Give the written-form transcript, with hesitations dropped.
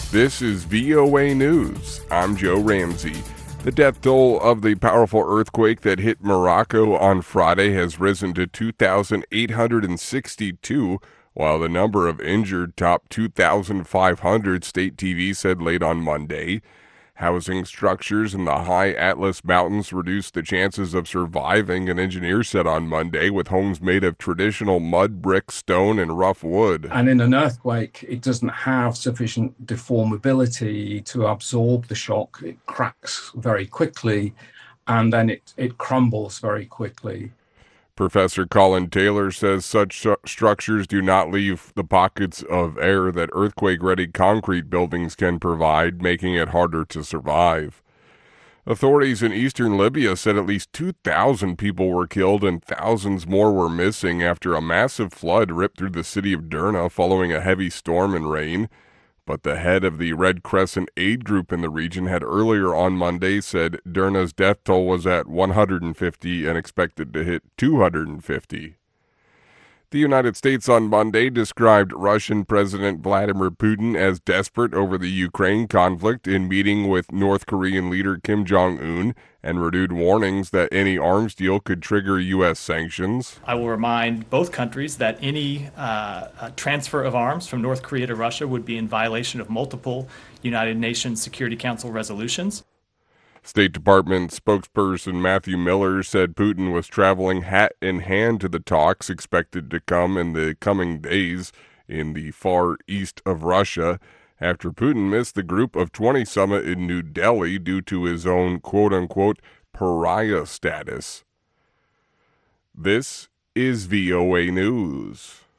This is VOA News. I'm Joe Ramsey. The death toll of the powerful earthquake that hit Morocco on Friday has risen to 2,862, while the number of injured topped 2,500, state TV said late on Monday. Housing structures in the high Atlas Mountains reduced the chances of surviving, an engineer said on Monday, with homes made of traditional mud, brick, stone, and rough wood. And in an earthquake, it doesn't have sufficient deformability to absorb the shock. It cracks very quickly, and then it crumbles very quickly. Professor Colin Taylor says such structures do not leave the pockets of air that earthquake-ready concrete buildings can provide, making it harder to survive. Authorities in eastern Libya said at least 2,000 people were killed and thousands more were missing after a massive flood ripped through the city of Derna following a heavy storm and rain. But the head of the Red Crescent aid group in the region had earlier on Monday said Derna's death toll was at 150 and expected to hit 250. The United States on Monday described Russian President Vladimir Putin as desperate over the Ukraine conflict in meeting with North Korean leader Kim Jong-un and renewed warnings that any arms deal could trigger U.S. sanctions. I will remind both countries that any transfer of arms from North Korea to Russia would be in violation of multiple United Nations Security Council resolutions. State Department spokesperson Matthew Miller said Putin was traveling hat in hand to the talks expected to come in the coming days in the far east of Russia after Putin missed the Group of 20 summit in New Delhi due to his own quote-unquote pariah status. This is VOA News.